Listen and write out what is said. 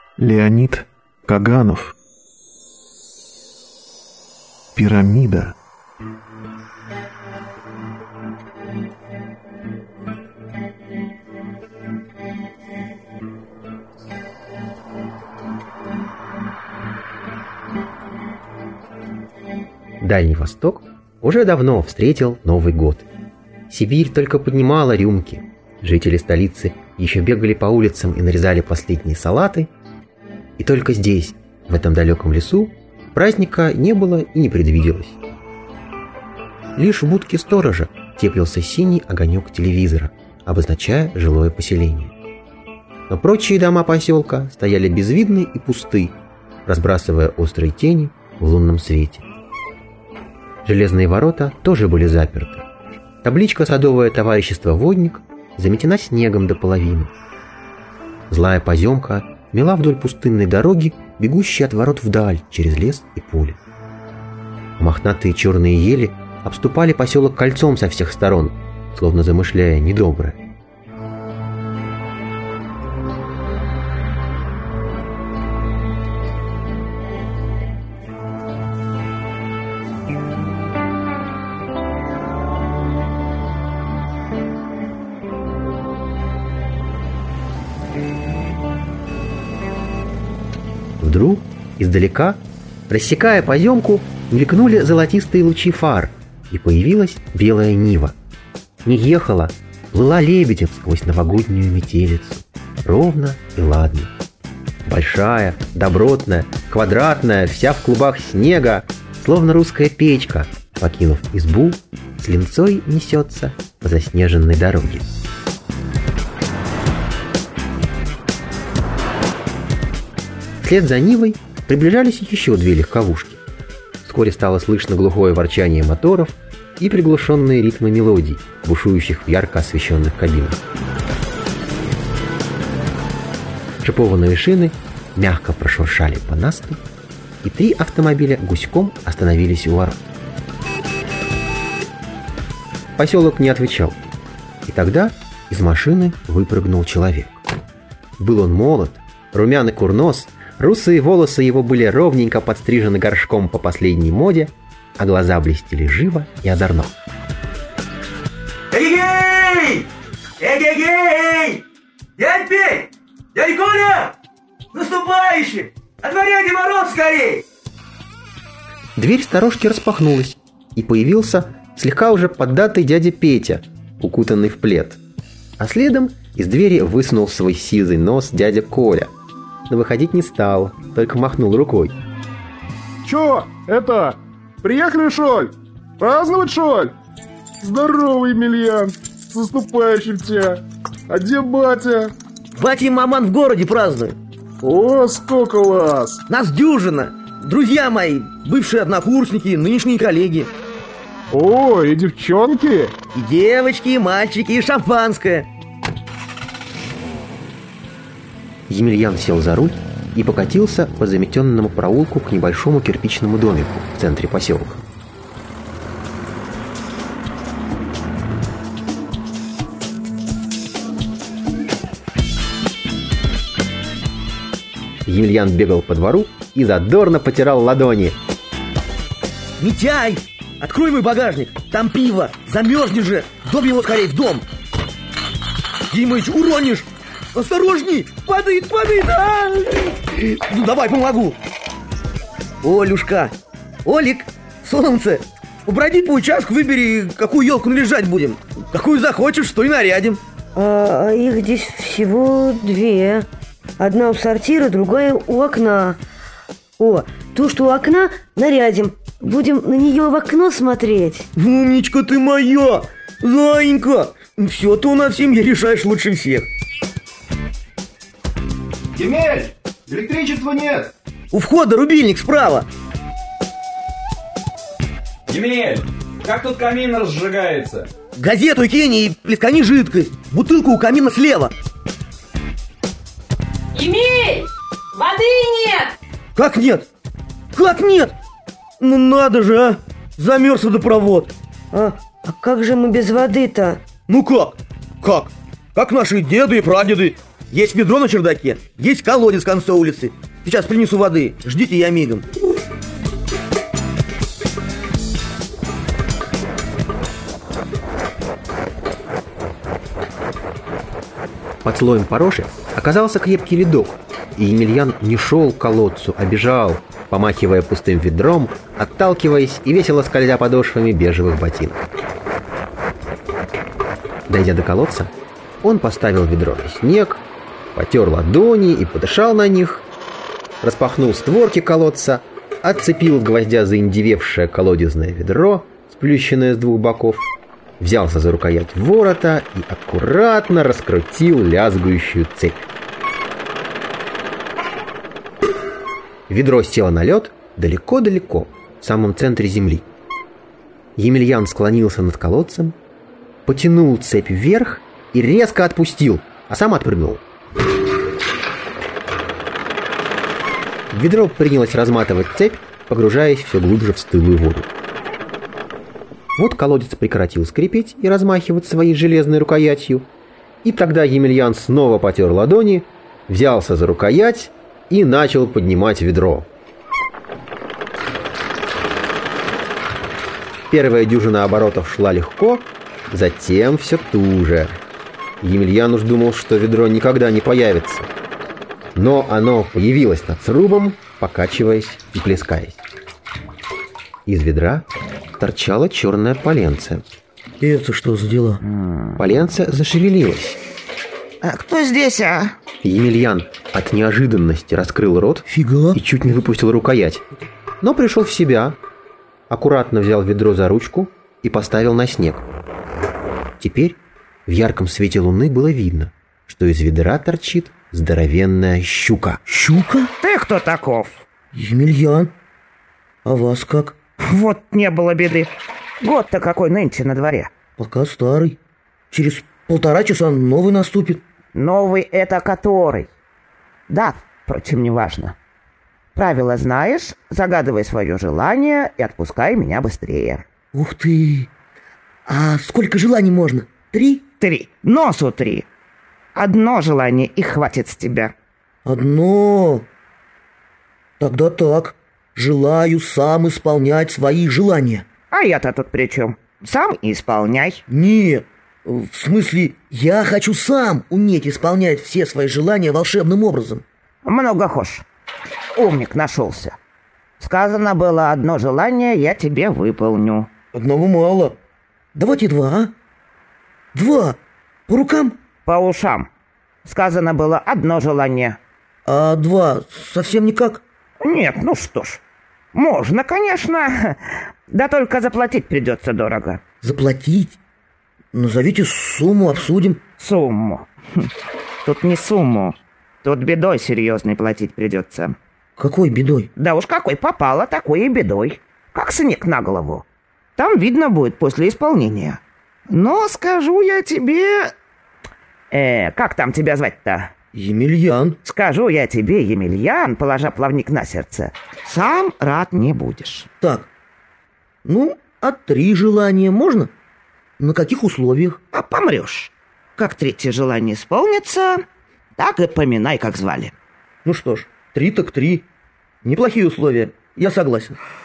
Леонид Каганов. Пирамида. Дальний Восток уже давно встретил Новый год. Сибирь только поднимала рюмки. Жители столицы еще бегали по улицам и нарезали последние салаты. И только здесь, в этом далеком лесу, праздника не было и не предвиделось. Лишь в будке сторожа теплился синий огонек телевизора, обозначая жилое поселение. Но прочие дома поселка стояли безвидны и пусты, разбрасывая острые тени в лунном свете. Железные ворота тоже были заперты. Табличка «Садовое товарищество Водник» заметена снегом до половины. Злая поземка мела вдоль пустынной дороги, бегущей от ворот вдаль, через лес и поле. Мохнатые черные ели обступали поселок кольцом со всех сторон, словно замышляя недоброе. Вдруг, издалека, рассекая поземку, мелькнули золотистые лучи фар, и появилась белая Нива. Не ехала, плыла лебедем сквозь новогоднюю метелицу, ровно и ладно. Большая, добротная, квадратная, вся в клубах снега, словно русская печка, покинув избу, с линцой несется по заснеженной дороге. Вслед за Нивой приближались еще две легковушки. Вскоре стало слышно глухое ворчание моторов и приглушенные ритмы мелодий, бушующих в ярко освещенных кабинах. Шипованные шины мягко прошуршали по насту, и 3 автомобиля гуськом остановились у ворот. Поселок не отвечал, и тогда из машины выпрыгнул человек. Был он молод, румян и курнос, русые волосы его были ровненько подстрижены горшком по последней моде, а глаза блестели живо и озорно. Эгегей! Эгегей! Дядь Петь! Дядь Коля! Наступающий! Отворяйте ворот скорей! Дверь сторожки распахнулась, и появился слегка уже поддатый дядя Петя, укутанный в плед. А следом из двери высунул свой сизый нос дядя Коля, но выходить не стал, только махнул рукой. Чё, это, приехали, шоль? Праздновать, шоль? Здорово, Емельян, с наступающим тебя. А где батя? Батя и маман в городе празднуют. О, сколько вас! Нас дюжина. Друзья мои, бывшие однокурсники, нынешние коллеги. О, и девчонки? И девочки, и мальчики, и шампанское. Емельян сел за руль и покатился по заметенному проулку к небольшому кирпичному домику в центре поселка. Емельян бегал по двору и задорно потирал ладони. Митяй, открой мой багажник, там пиво, замерзнешь же, вдом его скорее, в дом. Димыч, уронишь. Осторожней, падает, а! Ну давай, помогу. Олюшка, Олик, солнце, поброди по участку, выбери, какую елку наряжать будем. Какую захочешь, что и нарядим. Их здесь всего 2. Одна у сортира, другая у окна. О, ту, что у окна, нарядим. Будем на нее в окно смотреть. Умничка ты моя, зайенька. Все ты у нас в семье решаешь лучше всех. Емель, электричества нет. У входа рубильник справа. Емель, как тут камин разжигается? Газету кинь и плескани жидкость. Бутылку у камина слева. Емель, воды нет. Как нет? Как нет? Ну надо же, а! Замерз водопровод. А как же мы без воды-то? Ну как? Как? Как наши деды и прадеды. Есть ведро на чердаке, есть колодец в конце улицы. Сейчас принесу воды, ждите, я мигом. Под слоем пороши оказался крепкий ледок, и Емельян не шел к колодцу, а бежал, помахивая пустым ведром, отталкиваясь и весело скользя подошвами бежевых ботинок. Дойдя до колодца, он поставил ведро на снег, потер ладони и подышал на них, распахнул створки колодца, отцепил от гвоздя заиндевевшее колодезное ведро, сплющенное с двух боков, взялся за рукоять ворота и аккуратно раскрутил лязгающую цепь. Ведро село на лед далеко-далеко, в самом центре земли. Емельян склонился над колодцем, потянул цепь вверх и резко отпустил, а сам отпрыгнул. Ведро принялось разматывать цепь, погружаясь все глубже в стылую воду. Вот колодец прекратил скрипеть и размахивать своей железной рукоятью, и тогда Емельян снова потер ладони, взялся за рукоять и начал поднимать ведро. Первая дюжина оборотов шла легко, затем все туже. Емельян уж думал, что ведро никогда не появится. Но оно появилось над срубом, покачиваясь и плескаясь. Из ведра торчало черное поленце. Это что за дела? Поленце зашевелилось. А кто здесь, а? Емельян от неожиданности раскрыл рот Фига. и чуть не выпустил рукоять. Но пришел в себя, аккуратно взял ведро за ручку и поставил на снег. Теперь в ярком свете луны было видно, что из ведра торчит здоровенная щука. Щука? Ты кто таков? Емельян. А вас как? Вот не было беды. Год-то какой нынче на дворе. Пока старый. Через 1,5 часа новый наступит. Новый это который? Да, впрочем, не важно. Правила знаешь, загадывай свое желание и отпускай меня быстрее. Ух ты! А сколько желаний можно? 3? 3. Носу 3. Одно желание и хватит с тебя. Одно. Тогда так. Желаю сам исполнять свои желания. А я-то тут при чем? Сам и исполняй. Нет, в смысле, я хочу сам уметь исполнять все свои желания волшебным образом. Много хошь. Умник нашелся. Сказано было, одно желание я тебе выполню. Одного мало. Давайте 2, а? 2. По рукам? По ушам. Сказано было одно желание. А 2 совсем никак? Нет, ну что ж. Можно, конечно. Да только заплатить придется дорого. Заплатить? Назовите сумму, обсудим. Сумму. Тут не сумму. Тут бедой серьезной платить придется. Какой бедой? Да уж какой попало, такой и бедой. Как снег на голову. Там видно будет после исполнения. Но скажу я тебе... как там тебя звать-то? Емельян. Скажу я тебе, Емельян, положа плавник на сердце, сам рад не будешь. Так, ну, а 3 желания можно? На каких условиях? А помрешь. Как 3-е желание исполнится, так и поминай, как звали. Ну что ж, 3 так 3. Неплохие условия, я согласен.